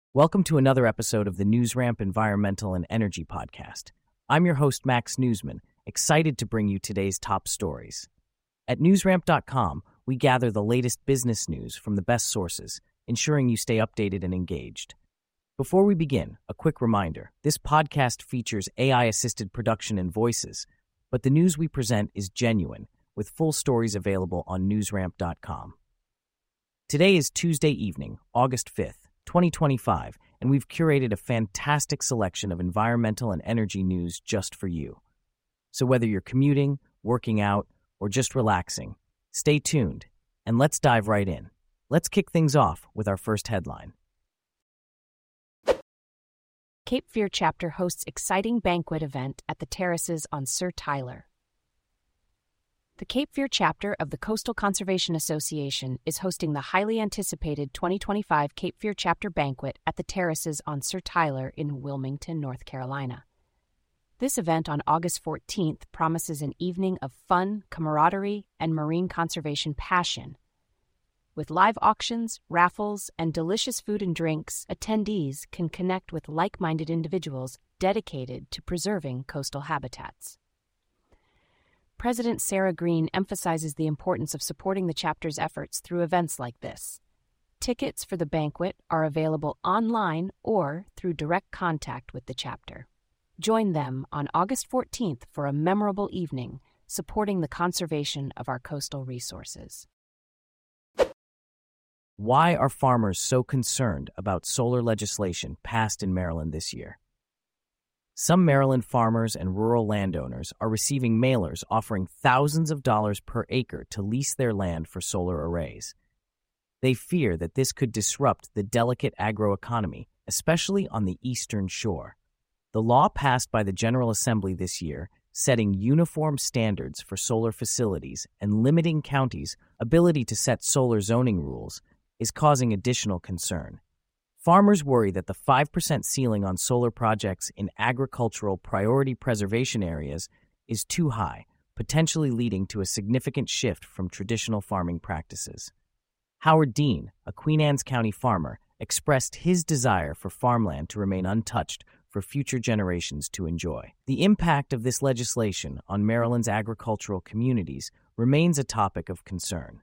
Welcome to another episode of the NewsRamp Environmental and Energy Podcast. I'm your host, Max Newsman, excited to bring you today's top stories. At newsramp.com, we gather the latest business news from the best sources, ensuring you stay updated and engaged. Before we begin, a quick reminder, this podcast features AI-assisted production and voices, but the news we present is genuine, with full stories available on newsramp.com. Today is Tuesday evening, August 5th. 2025, and we've curated a fantastic selection of environmental and energy news just for you. So whether you're commuting, working out, or just relaxing, stay tuned, and let's dive right in. Let's kick things off with our first headline. Cape Fear chapter hosts exciting banquet event at the terraces on Sir Tyler. The Cape Fear chapter of the Coastal Conservation Association is hosting the highly anticipated 2025 Cape Fear chapter banquet at the terraces on Sir Tyler in Wilmington, North Carolina. This event on August 14th promises an evening of fun, camaraderie, and marine conservation passion. With live auctions, raffles, and delicious food and drinks, attendees can connect with like-minded individuals dedicated to preserving coastal habitats. President Sarah Green emphasizes the importance of supporting the chapter's efforts through events like this. Tickets for the banquet are available online or through direct contact with the chapter. Join them on August 14th for a memorable evening supporting the conservation of our coastal resources. Why are farmers so concerned about solar legislation passed in Maryland this year? Some Maryland farmers and rural landowners are receiving mailers offering thousands of dollars per acre to lease their land for solar arrays. They fear that this could disrupt the delicate agroeconomy, especially on the eastern shore. The law passed by the General Assembly this year, setting uniform standards for solar facilities and limiting counties' ability to set solar zoning rules, is causing additional concern. Farmers worry that the 5% ceiling on solar projects in agricultural priority preservation areas is too high, potentially leading to a significant shift from traditional farming practices. Howard Dean, a Queen Anne's County farmer, expressed his desire for farmland to remain untouched for future generations to enjoy. The impact of this legislation on Maryland's agricultural communities remains a topic of concern.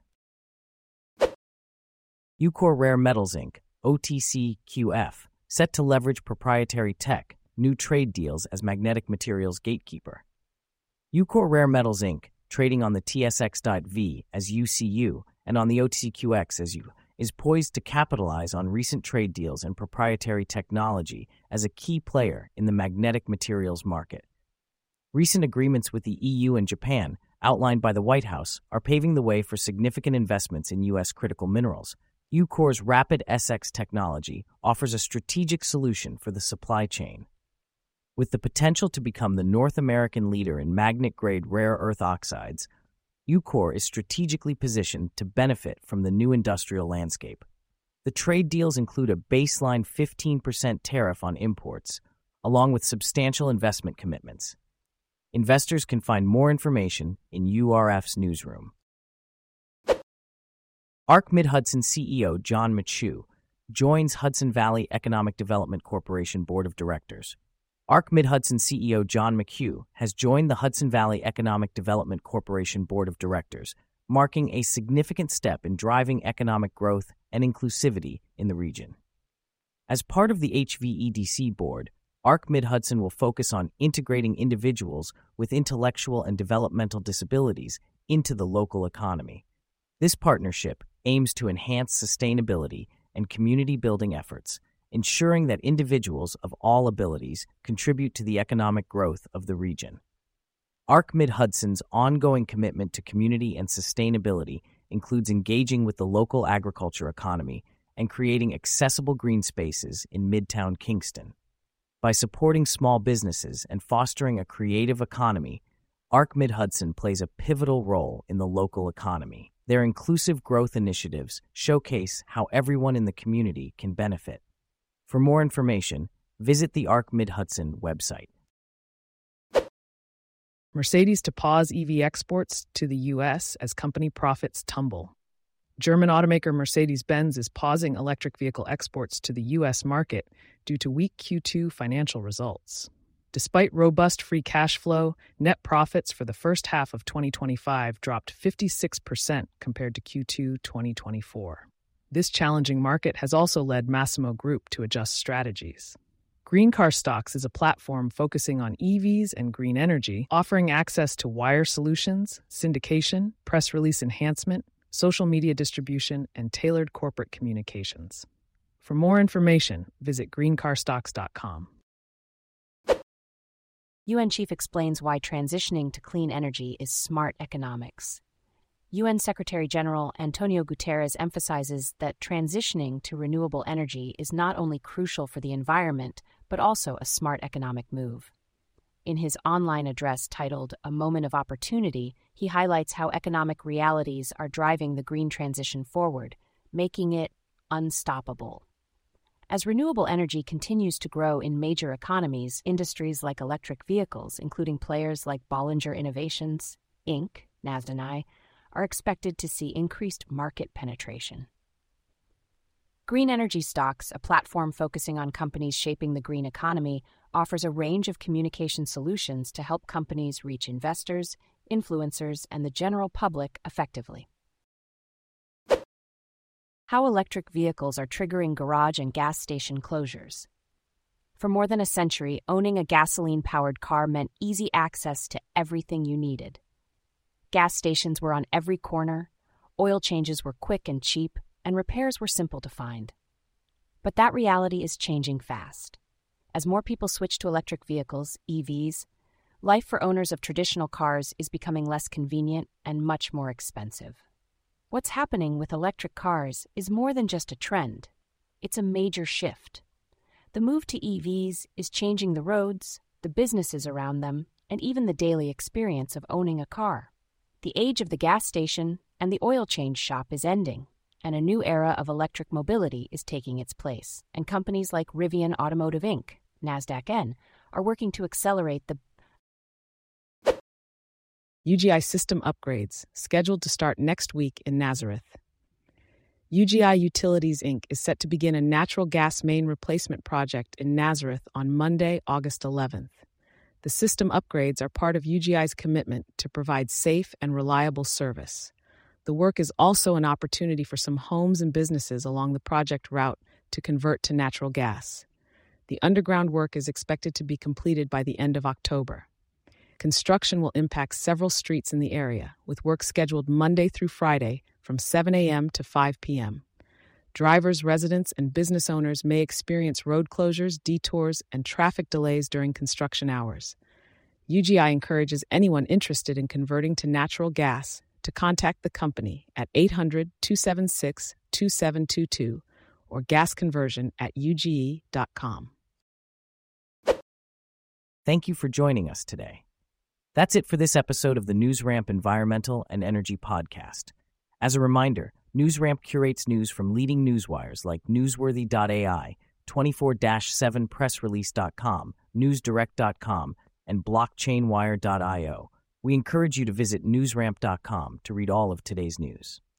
Eucor Rare Metals Inc., OTCQF, set to leverage proprietary tech, new trade deals as magnetic materials gatekeeper. Eucor Rare Metals Inc., trading on the TSX.V as UCU and on the OTCQX as U, is poised to capitalize on recent trade deals and proprietary technology as a key player in the magnetic materials market. Recent agreements with the EU and Japan, outlined by the White House, are paving the way for significant investments in U.S. critical minerals. Eucor's Rapid SX technology offers a strategic solution for the supply chain. With the potential to become the North American leader in magnet-grade rare earth oxides, Eucor is strategically positioned to benefit from the new industrial landscape. The trade deals include a baseline 15% tariff on imports, along with substantial investment commitments. Investors can find more information in URF's newsroom. ARC Mid-Hudson CEO John McHugh joins Hudson Valley Economic Development Corporation Board of Directors. ARC Mid-Hudson CEO John McHugh has joined the Hudson Valley Economic Development Corporation Board of Directors, marking a significant step in driving economic growth and inclusivity in the region. As part of the HVEDC board, ARC Mid-Hudson will focus on integrating individuals with intellectual and developmental disabilities into the local economy. This partnership aims to enhance sustainability and community-building efforts, ensuring that individuals of all abilities contribute to the economic growth of the region. ARC Mid-Hudson's ongoing commitment to community and sustainability includes engaging with the local agriculture economy and creating accessible green spaces in Midtown Kingston. By supporting small businesses and fostering a creative economy, ARC Mid-Hudson plays a pivotal role in the local economy. Their inclusive growth initiatives showcase how everyone in the community can benefit. For more information, visit the ARC Mid-Hudson website. Mercedes to pause EV exports to the U.S. as company profits tumble. German automaker Mercedes-Benz is pausing electric vehicle exports to the U.S. market due to weak Q2 financial results. Despite robust free cash flow, net profits for the first half of 2025 dropped 56% compared to Q2 2024. This challenging market has also led Massimo Group to adjust strategies. Green Car Stocks is a platform focusing on EVs and green energy, offering access to wire solutions, syndication, press release enhancement, social media distribution, and tailored corporate communications. For more information, visit greencarstocks.com. UN chief explains why transitioning to clean energy is smart economics. UN Secretary-General Antonio Guterres emphasizes that transitioning to renewable energy is not only crucial for the environment, but also a smart economic move. In his online address titled A Moment of Opportunity, he highlights how economic realities are driving the green transition forward, making it unstoppable. As renewable energy continues to grow in major economies, industries like electric vehicles, including players like Bollinger Innovations, Inc., NASDAQ, are expected to see increased market penetration. Green Energy Stocks, a platform focusing on companies shaping the green economy, offers a range of communication solutions to help companies reach investors, influencers, and the general public effectively. How electric vehicles are triggering garage and gas station closures. For more than a century, owning a gasoline-powered car meant easy access to everything you needed. Gas stations were on every corner, oil changes were quick and cheap, and repairs were simple to find. But that reality is changing fast. As more people switch to electric vehicles, EVs, life for owners of traditional cars is becoming less convenient and much more expensive. What's happening with electric cars is more than just a trend. It's a major shift. The move to EVs is changing the roads, the businesses around them, and even the daily experience of owning a car. The age of the gas station and the oil change shop is ending, and a new era of electric mobility is taking its place, and companies like Rivian Automotive Inc., NASDAQ-N, are working to accelerate the UGI system upgrades, scheduled to start next week in Nazareth. UGI Utilities Inc. is set to begin a natural gas main replacement project in Nazareth on Monday, August 11th. The system upgrades are part of UGI's commitment to provide safe and reliable service. The work is also an opportunity for some homes and businesses along the project route to convert to natural gas. The underground work is expected to be completed by the end of October. Construction will impact several streets in the area, with work scheduled Monday through Friday from 7 a.m. to 5 p.m. Drivers, residents, and business owners may experience road closures, detours, and traffic delays during construction hours. UGI encourages anyone interested in converting to natural gas to contact the company at 800-276-2722 or gasconversion@uge.com. Thank you for joining us today. That's it for this episode of the NewsRamp Environmental and Energy Podcast. As a reminder, NewsRamp curates news from leading newswires like Newsworthy.ai, 24-7pressrelease.com, NewsDirect.com, and BlockchainWire.io. We encourage you to visit newsramp.com to read all of today's news.